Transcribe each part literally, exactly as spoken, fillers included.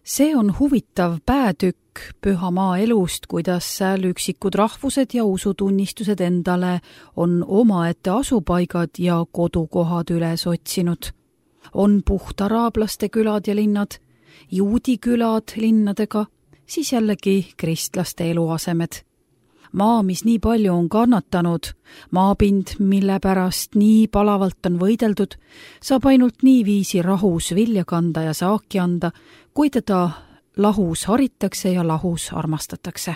See on huvitav päätükk Pühamaa elust, kuidas seal üksikud rahvused ja usutunnistused endale on omaette asupaigad ja kodukohad üles otsinud. On puhtarablaste külad ja linnad, juudi külad linnadega, siis jällegi kristlaste eluasemed. Maa, mis nii palju on kannatanud, maapind, mille pärast nii palavalt on võideldud, saab ainult nii viisi rahus vilja kanda ja saaki anda, kui teda lahus haritakse ja lahus armastatakse.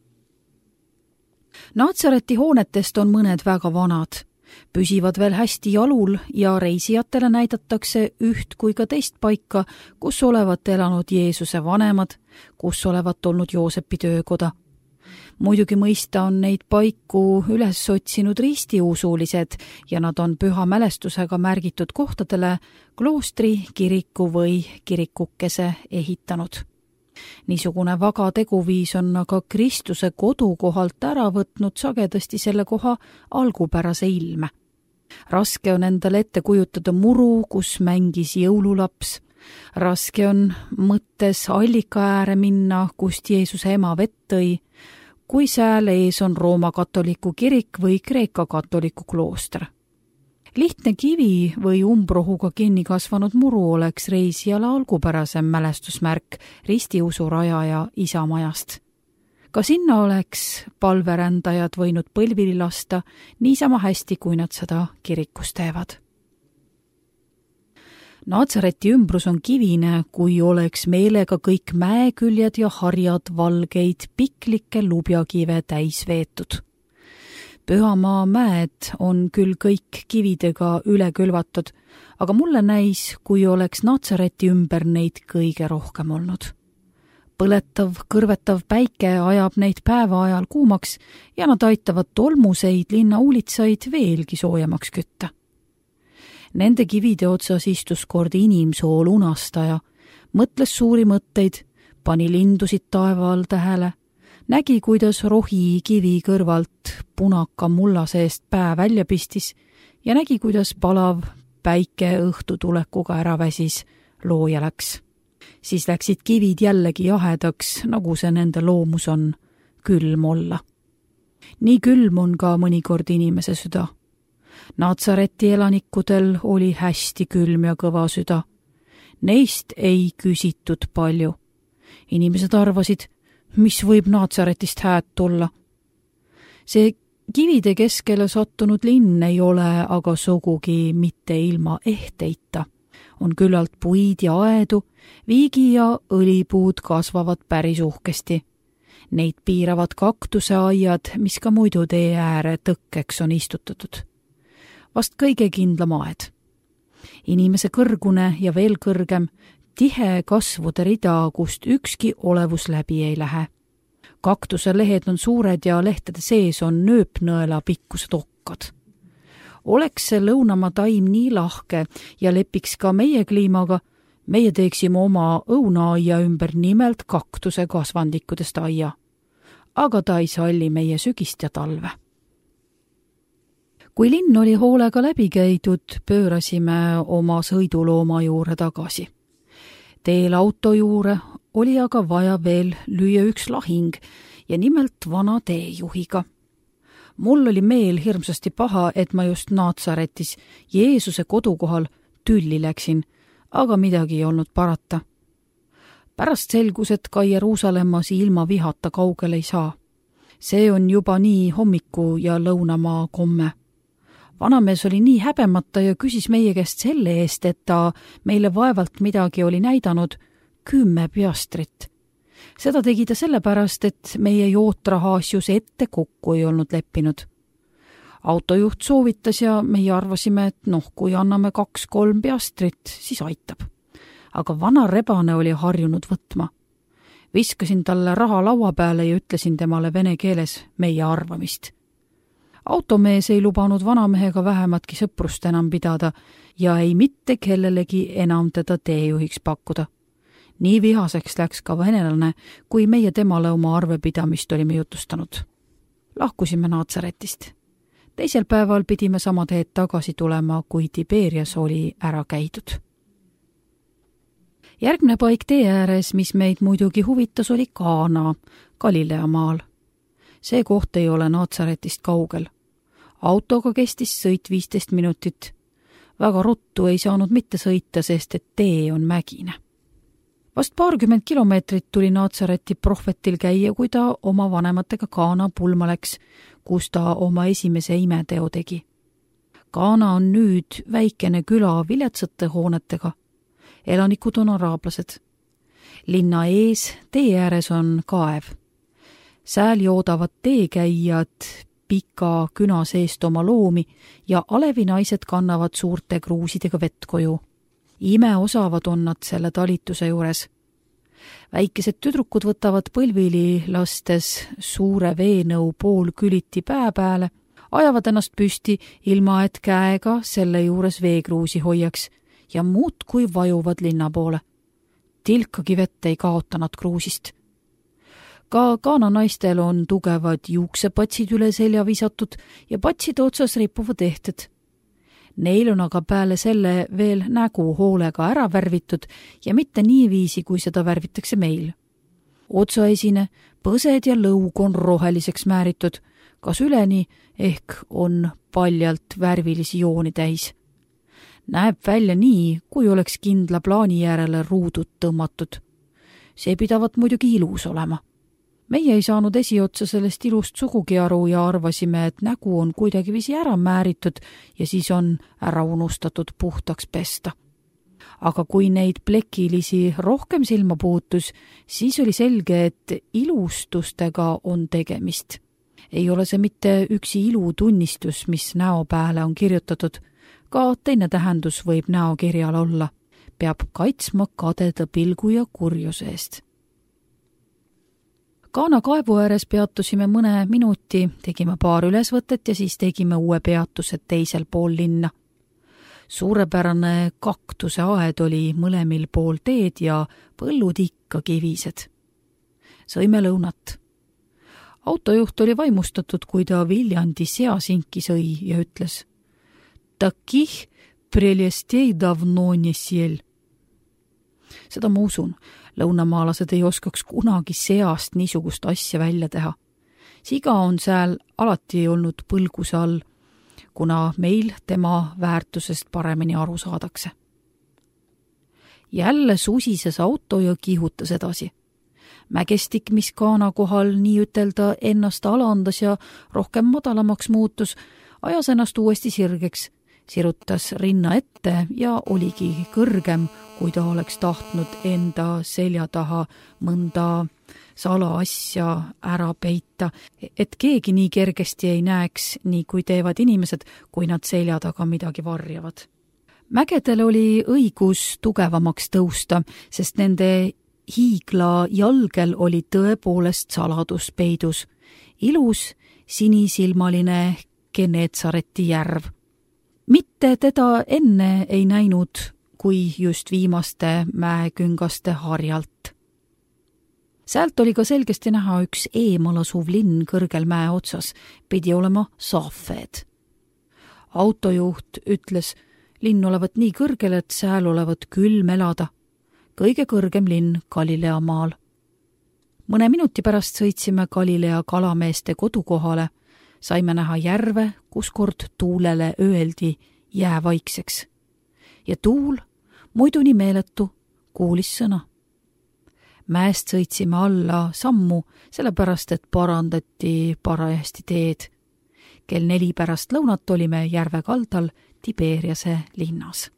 Naatsareti hoonetest on mõned väga vanad, püsivad veel hästi jalul ja reisijatele näidatakse üht kui ka teist paika, kus olevat elanud Jeesuse vanemad, kus olevat olnud Joosepi töökoda. Muidugi mõista on neid paiku üles otsinud ristiusulised ja nad on püha mälestusega märgitud kohtadele kloostri, kiriku või kirikukese ehitanud. Niisugune vaga teguviis on aga Kristuse kodukohalt ära võtnud sagedasti selle koha algupärase ilme. Raske on endale ette kujutada muru, kus mängis jõululaps. Raske on mõttes allika ääre minna, kust Jeesuse ema vett tõi, kui sääl ees on Rooma katoliku kirik või Kreeka katoliku klooster. Lihtne kivi või umbrohuga kinni kasvanud muru oleks reisijale algupärasem mälestusmärk ristiusu rajaja isamajast. Ka sinna oleks palverändajad võinud põlvili lasta niisama hästi, kui nad seda kirikus teevad. Naatsareti ümbrus on kivine, kui oleks meelega kõik mäeküljed ja harjad valgeid piklikke lubjakive täis veetud. Pühamaa mäed on küll kõik kividega üle külvatud, aga mulle näis, kui oleks Naatsareti ümber neid kõige rohkem olnud. Põletav, kõrvetav päike ajab neid päeva ajal kuumaks ja nad aitavad tolmuseid linna uulitsaid veelgi soojemaks kütta. Nende kivide otsas istus kord inimsool unastaja, mõtles suuri mõtteid, pani lindusid taeva all tähele, nägi, kuidas rohi kivi kõrvalt punaka mulla seest pää välja pistis ja nägi, kuidas palav päike õhtutulekuga ära väsis, looja läks. Siis läksid kivid jällegi jahedaks, nagu see nende loomus on, külm olla. Nii külm on ka mõnikord inimese süda. Naatsareti elanikudel oli hästi külm ja kõva süda. Neist ei küsitud palju. Inimesed arvasid, mis võib Naatsaretist hääd tulla. See kivide keskele sattunud linn ei ole aga sugugi mitte ilma ehteita. On küllalt puid ja aedu, viigi ja õlipuud kasvavad päris uhkesti. Neid piiravad kaktuseaiad, mis ka muidu tee ääre tõkkeks on istutatud. Vast kõige kindlam aed. Inimese kõrgune ja veel kõrgem, tihe kasvude rida, kust ükski olevus läbi ei lähe. Kaktuse lehed on suured ja lehtede sees on nööpnõela pikkused okkad. Oleks see lõunamaa taim nii lahke ja lepiks ka meie kliimaga, meie teeksime oma õunaaia ümber nimelt kaktuse kasvandikudest aia. Aga ta ei salli meie sügist ja talve. Kui linn oli hoolega läbi käidud, pöörasime oma sõidulooma juurde tagasi. Teel auto juure oli aga vaja veel lüüa üks lahing ja nimelt vana teejuhiga. Mul oli meel hirmsasti paha, et ma just Naatsaretis Jeesuse kodukohal tülli läksin, aga midagi ei olnud parata. Pärast selgus, et ka Jeruusalemmas ilma vihata kaugele ei saa. See on juba nii hommiku ja lõunamaa komme. Vanamees oli nii häbemata ja küsis meie käest selle eest, et ta meile vaevalt midagi oli näidanud, kümme piastrit. Seda tegi ta sellepärast, et meie jootraha asjus ette kokku ei olnud leppinud. Autojuht soovitas ja meie arvasime, et noh, kui anname kaks-kolm piastrit, siis aitab. Aga vana rebane oli harjunud võtma. Viskasin talle raha laua peale ja ütlesin temale vene keeles meie arvamist. Automees ei lubanud vanamehega vähematki sõprust enam pidada ja ei mitte kellelegi enam teda teejuhiks pakkuda. Nii vihaseks läks ka venelane, kui meie temale oma arvepidamist olime jutustanud. Lahkusime Naatsaretist. Teisel päeval pidime sama teed tagasi tulema, kui Tiberias oli ära käidud. Järgmine paik tee ääres, mis meid muidugi huvitas, oli Kaana, Galilea maal. See koht ei ole Naatsaretist kaugel. Autoga kestis sõit viisteist minutit. Väga ruttu ei saanud mitte sõita, sest et tee on mägine. Vast paarkümmend kilomeetrit tuli Naatsareti prohvetil käia, kui ta oma vanematega Kaana pulma läks, kus ta oma esimese imeteo tegi. Kaana on nüüd väikene küla viletsate hoonetega. Elanikud on araablased. Linna ees tee ääres on kaev. Sääl joodavad teekäijad pika küna seest oma loomi ja alevinaised kannavad suurte kruusidega vett koju. Ime osavad on nad selle talituse juures. Väikesed tüdrukud võtavad põlvili lastes suure veenõu pool küliti pää peale, ajavad ennast püsti, ilma et käega selle juures veekruusi hoiaks ja muudkui vajuvad linna poole. Tilkagi vett ei kaota nad kruusist. Ka Kaana naistel on tugevad juuksepatsid üle selja visatud ja patside otsas ripuvad ehted. Neil on aga peale selle veel nägu hoolega ära värvitud ja mitte niiviisi, kui seda värvitakse meil. Otsaesine, põsed ja lõug on roheliseks määritud, kas üleni ehk on paljalt värvilisi jooni täis. Näeb välja nii, kui oleks kindla plaani järele ruudud tõmmatud. See pidavat muidugi ilus olema. Meie ei saanud esiotsa sellest ilust sugugi aru ja arvasime, et nägu on kuidagi visi ära määritud ja siis on ära unustatud puhtaks pesta. Aga kui neid plekilisi rohkem silma puutus, siis oli selge, et ilustustega on tegemist. Ei ole see mitte üksi ilutunnistus, mis näo pääle on kirjutatud. Ka teine tähendus võib näokirjal olla. Peab kaitsma kadeda pilgu ja kurjuse eest. Kaana kaevu ääres peatusime mõne minuti, tegime paar ülesvõtet ja siis tegime uue peatuse teisel pool linna. Suurepärane kaktuse aed oli mõlemil pool teed ja põllud ikka kivised. Sõime lõunat. Autojuht oli vaimustatud, kui ta Viljandi seasinki sõi ja ütles: Takih prelestei davno ne siel. Seda ma usun. Lõunamaalased ei oskaks kunagi seast niisugust asja välja teha. Siga on sääl alati olnud põlguse all, kuna meil tema väärtusest paremini aru saadakse. Jälle susises auto ja kihutas edasi. Mägestik, mis Kaana kohal nii ütelda ennast alandas ja rohkem madalamaks muutus, ajas ennast uuesti sirgeks, sirutas rinna ette ja oligi kõrgem, kui ta oleks tahtnud enda selja taha mõnda salaasja ära peita, et keegi nii kergesti ei näeks, nii kui teevad inimesed, kui nad selja taga midagi varjavad. Mägedel oli õigus tugevamaks tõusta, sest nende hiigla jalgel oli tõepoolest saladus peidus. Ilus, sinisilmaline Geneetsareti järv. Mitte teda enne ei näinud, kui just viimaste mäeküngaste harjalt. Säält oli ka selgesti näha üks eemal asuv linn kõrgel mäe otsas, pidi olema Safed. Autojuht ütles, linn olevat nii kõrgel, et sääl olevat külm elada. Kõige kõrgem linn Galilea maal. Mõne minuti pärast sõitsime Galilea kalameeste kodukohale, saime näha järve, kus kord tuulele öeldi jää vaikseks. Ja tuul, muidu nii meeletu, kuulis sõna. Mäest sõitsime alla sammu, sellepärast et parandati parajasti teed. Kell neli pärast lõunat olime järve kaldal Tiberiase linnas.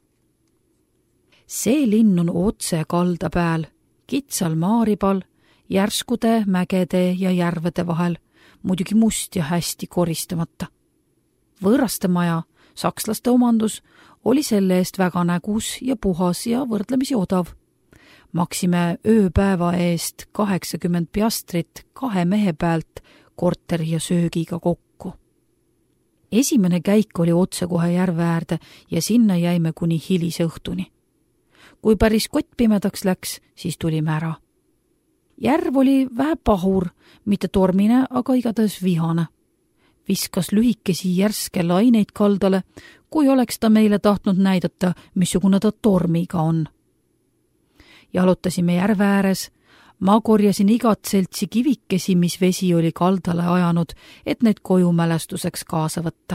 See linn on otse kalda pääl, kitsal maaribal, järskude, mägede ja järvede vahel, muidugi must ja hästi koristamata. Võõraste maja, sakslaste omandus, oli selle eest väga nägus ja puhas ja võrdlemisi odav. Maksime ööpäeva eest kaheksakümmend piastrit kahe mehe pealt korteri ja söögiga kokku. Esimene käik oli otsekohe järve äärde ja sinna jäime kuni hilise õhtuni. Kui päris kott pimedaks läks, siis tulime ära. Järv oli vähe pahur, mitte tormine, aga igatahes vihane. Viskas lühikesi järske laineid kaldale, kui oleks ta meile tahtnud näidata, missugune ta tormiga on. Jalutasime järve ääres. Ma korjasin igat seltsi kivikesi, mis vesi oli kaldale ajanud, et need koju mälestuseks kaasa võtta.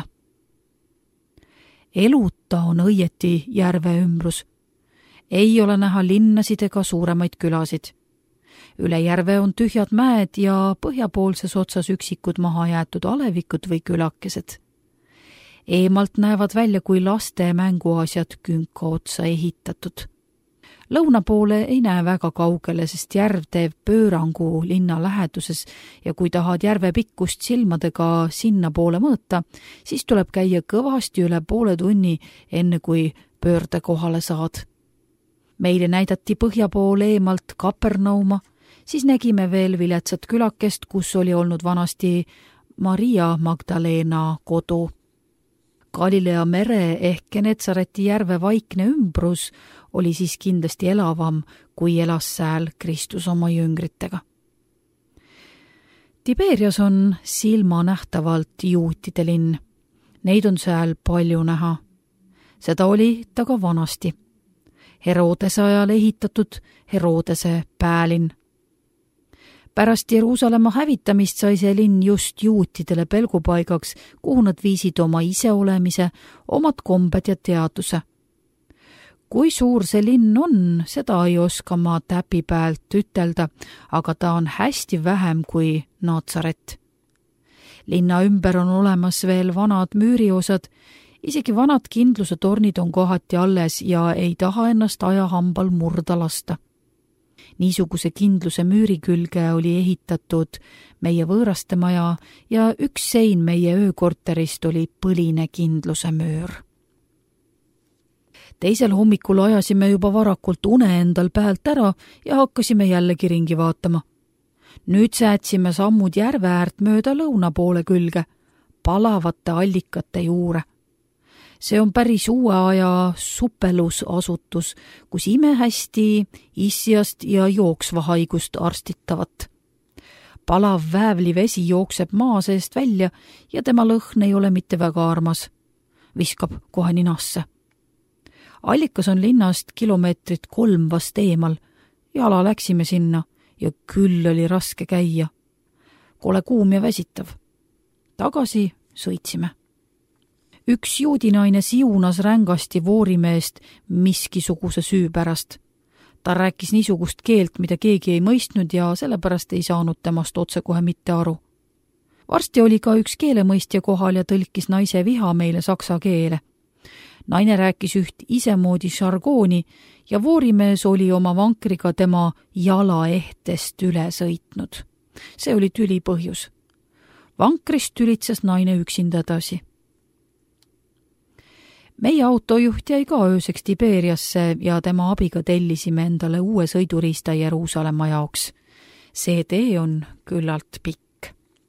Eluta on õieti järve ümbrus. Ei ole näha linnasid ega suuremaid külasid. Üle järve on tühjad mäed ja põhjapoolses otsas üksikud maha jäetud alevikud või külakesed. Eemalt näevad välja kui laste mänguasjad künka otsa ehitatud. Lõuna poole ei näe väga kaugele, sest järv teeb pöörangu linna läheduses ja kui tahad järve pikkust silmadega sinna poole mõõta, siis tuleb käia kõvasti üle poole tunni, enne kui pöörde kohale saad. Meile näidati põhja poole eemalt Kapernauma, siis nägime veel viletsat külakest, kus oli olnud vanasti Maria Magdalena kodu. Galilea mere ehk Genetsareti järve vaikne ümbrus oli siis kindlasti elavam, kui elas sääl Kristus oma jüngritega. Tiberias on silmanähtavalt juutide linn. Neid on sääl palju näha. Seda oli ta ka vanasti. Herodese ajal ehitatud Herodese päälinn. Pärast Jeruusalemma hävitamist sai see linn just juutidele pelgupaigaks, kuhu nad viisid oma iseolemise, omad kombed ja teaduse. Kui suur see linn on, seda ei oska ma täpipealt ütelda, aga ta on hästi vähem kui Naatsaret. Linna ümber on olemas veel vanad müüriosad, isegi vanad kindluse tornid on kohati alles ja ei taha ennast ajahambal murda lasta. Niisuguse kindluse müüri külge oli ehitatud meie võõraste maja ja üks sein meie öökorterist oli põline kindluse müür. Teisel hommikul ajasime juba varakult une endal pealt ära ja hakkasime jällegi ringi vaatama. Nüüd säätsime sammud järve äärt mööda lõuna poole külge, palavate allikate juure. See on päris uue aja supelusasutus, kus imehästi issiast ja jooksva haigust arstitavat. Palav väävlivesi jookseb maa seest välja ja tema lõhn ei ole mitte väga armas. Viskab kohe ninasse. Allikas on linnast kilomeetrit kolm vast eemal. Jala läksime sinna ja küll oli raske käia. Kole kuum ja väsitav. Tagasi sõitsime. Üks juudinaine siunas rängasti voorimeest miskisuguse süü pärast. Ta rääkis niisugust keelt, mida keegi ei mõistnud ja sellepärast ei saanud temast otsekohe mitte aru. Varsti oli ka üks keelemõistja kohal ja tõlkis naise viha meile saksa keele. Naine rääkis üht isemoodi žargooni ja voorimees oli oma vankriga tema jala ehtest üle sõitnud. See oli tüli põhjus. Vankrist tülitses naine üksinda edasi. Meie autojuht jäi ka ööseks Tiberiasse ja tema abiga tellisime endale uue sõiduriista Jeruusalemma jaoks. See tee on küllalt pikk.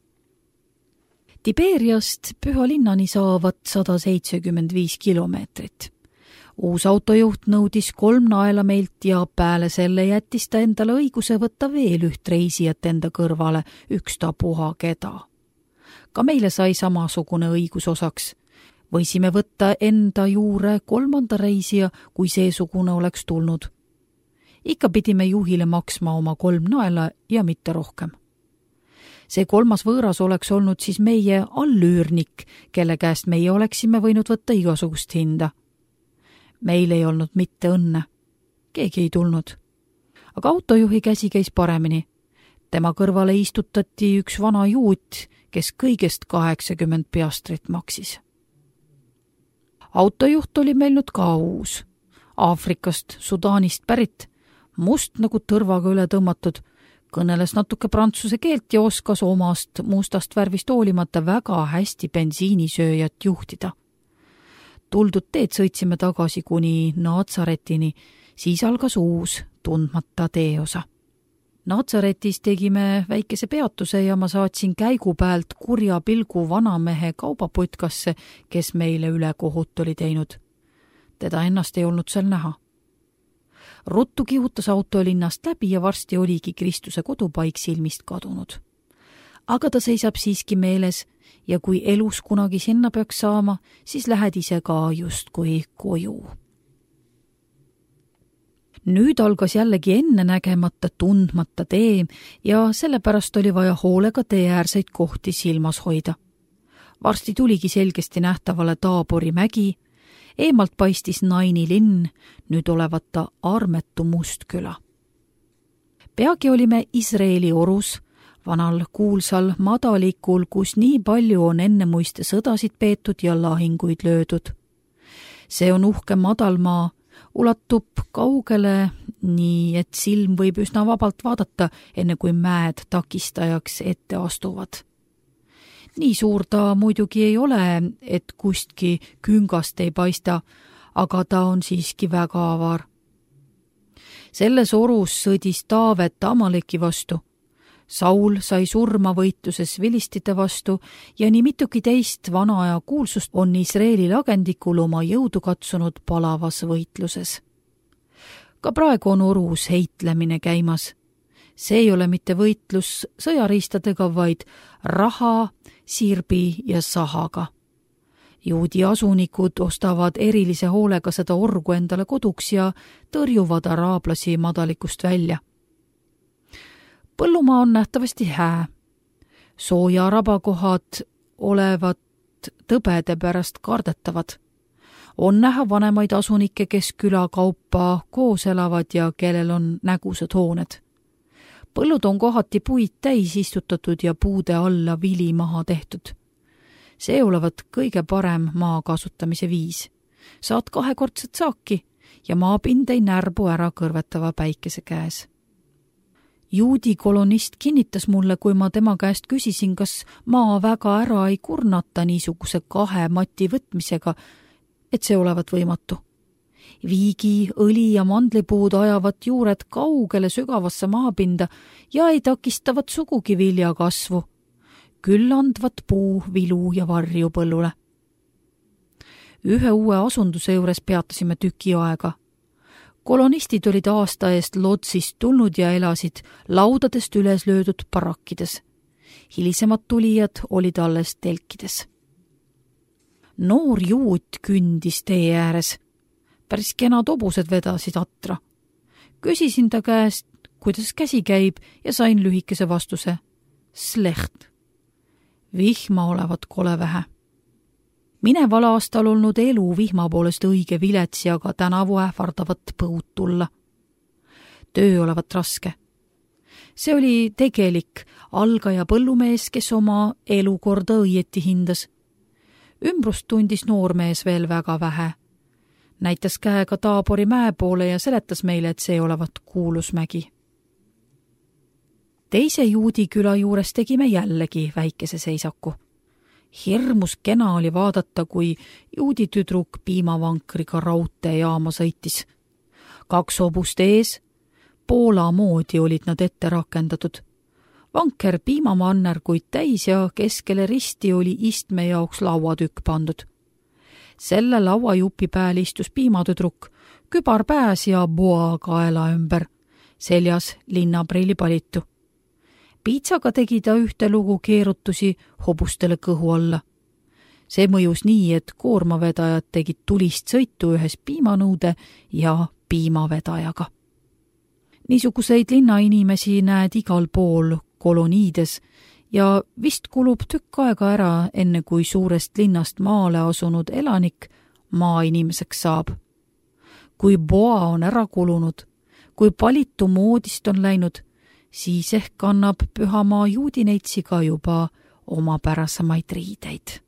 Tiberiast püha linnani saavat sada seitsekümmend viis kilomeetrit. Uus autojuht nõudis kolm naela meilt ja peale selle jättis ta endale õiguse võtta veel üht reisijat enda kõrvale, ükstapuha keda. Ka meile sai samasugune õigus osaks. Võisime võtta enda juure kolmanda reisija, kui seesugune oleks tulnud. Ikka pidime juhile maksma oma kolm naela ja mitte rohkem. See kolmas võõras oleks olnud siis meie allüürnik, kelle käest meie oleksime võinud võtta igasugust hinda. Meil ei olnud mitte õnne. Keegi ei tulnud. Aga autojuhi käsi käis paremini. Tema kõrvale istutati üks vana juut, kes kõigest kaheksakümmend piastrit maksis. Autojuht oli meil nüüd ka uus. Aafrikast, Sudaanist pärit, must nagu tõrvaga üle tõmmatud, kõneles natuke prantsuse keelt ja oskas omast mustast värvist hoolimata väga hästi bensiinisööjat juhtida. Tuldud teed sõitsime tagasi kuni Naatsaretini, siis algas uus tundmata teeosa. Naatsaretis tegime väikese peatuse ja ma saatsin käigu pealt kurja pilgu vanamehe kaubaputkasse, kes meile üle kohut oli teinud. Teda ennast ei olnud seal näha. Ruttu kihutas auto linnast läbi ja varsti oligi Kristuse kodupaik silmist kadunud. Aga ta seisab siiski meeles ja kui elus kunagi sinna peaks saama, siis lähed ise ka just kui koju. Nüüd algas jällegi enne nägemata, tundmata tee ja sellepärast oli vaja hoolega teeäärseid kohti silmas hoida. Varsti tuligi selgesti nähtavale Taabori mägi, eemalt paistis Naini linn, nüüd olevat ta armetu Mustküla. Peagi olime Iisraeli orus, vanal kuulsal madalikul, kus nii palju on ennemuiste sõdasid peetud ja lahinguid löödud. See on uhke madalmaa, ulatub kaugele, nii et silm võib üsna vabalt vaadata, enne kui mäed takistajaks ette astuvad. Nii suur ta muidugi ei ole, et kustki küngast ei paista, aga ta on siiski väga avar. Selles orus sõdis Taavet Amaleki vastu. Saul sai surma võitluses vilistite vastu ja nii mitugi teist vana aja kuulsust on Iisraeli agendikul oma jõudu katsunud palavas võitluses. Ka praegu on orus heitlemine käimas. See ei ole mitte võitlus sõjariistadega, vaid raha, sirbi ja sahaga. Juudi asunikud ostavad erilise hoolega seda orgu endale koduks ja tõrjuvad araablasi madalikust välja. Põllumaa on nähtavasti hää. Sooja rabakohad olevat tõbede pärast kardetavad. On näha vanemaid asunikke, kes külakaupa koos elavad ja kellel on nägused hooned. Põllud on kohati puid täis istutatud ja puude alla vili maha tehtud. See olevat kõige parem maa kasutamise viis. Saad kahekordset saaki ja maapind ei närbu ära kõrvetava päikese käes. Juudi kolonist kinnitas mulle, kui ma tema käest küsisin, kas maa väga ära ei kurnata niisuguse kahe mati võtmisega, et see olevat võimatu. Viigi, õli ja mandlipuud ajavad juured kaugele sügavasse maapinda ja ei takistavat sugugi vilja kasvu. Küll andvat puu, vilu ja varju põllule. Ühe uue asunduse juures peatasime tüki aega. Kolonistid olid aasta eest Lodsist tulnud ja elasid laudadest üles löödud barakkides. Hilisemad tulijad olid alles telkides. Noor juut kündis tee ääres. Päris kenad hobused vedasid atra. Küsisin ta käest, kuidas käsi käib ja sain lühikese vastuse. Slecht. Vihma olevat kole vähe. Mineval aastal olnud elu vihma poolest õige viletsi, aga tänavu ähvardavat põud tulla. Töö olevat raske. See oli tegelik algaja põllumees, kes oma elukorda õieti hindas. Ümbrust tundis noormees veel väga vähe. Näitas käega Taabori mäe poole ja seletas meile, et see olevat kuulus mägi. Teise juudi küla juures tegime jällegi väikese seisaku. Hirmus kena oli vaadata, kui juudi tüdruk piimavankriga raudteejaama sõitis. Kaks hobust ees, Poola moodi olid nad ette rakendatud. Vanker piimamannerguid täis ja keskele risti oli istme jaoks lauatükk pandud. Selle lauajupi pääl istus piimatüdruk, kübar pääs ja boa kaela ümber, seljas linnaprillipalitu. Piitsaga tegi ta ühte lugu keerutusi hobustele kõhu alla. See mõjus nii, et koormavedajad tegid tulist sõitu ühes piimanõude ja piimavedajaga. Niisuguseid linnainimesi näed igal pool koloniides ja vist kulub tükk aega ära, enne kui suurest linnast maale asunud elanik maainimeseks saab. Kui boa on ära kulunud, kui palitu moodist on läinud, siis ehk kannab pühamaa juudineitsiga juba omapärasemaid riideid.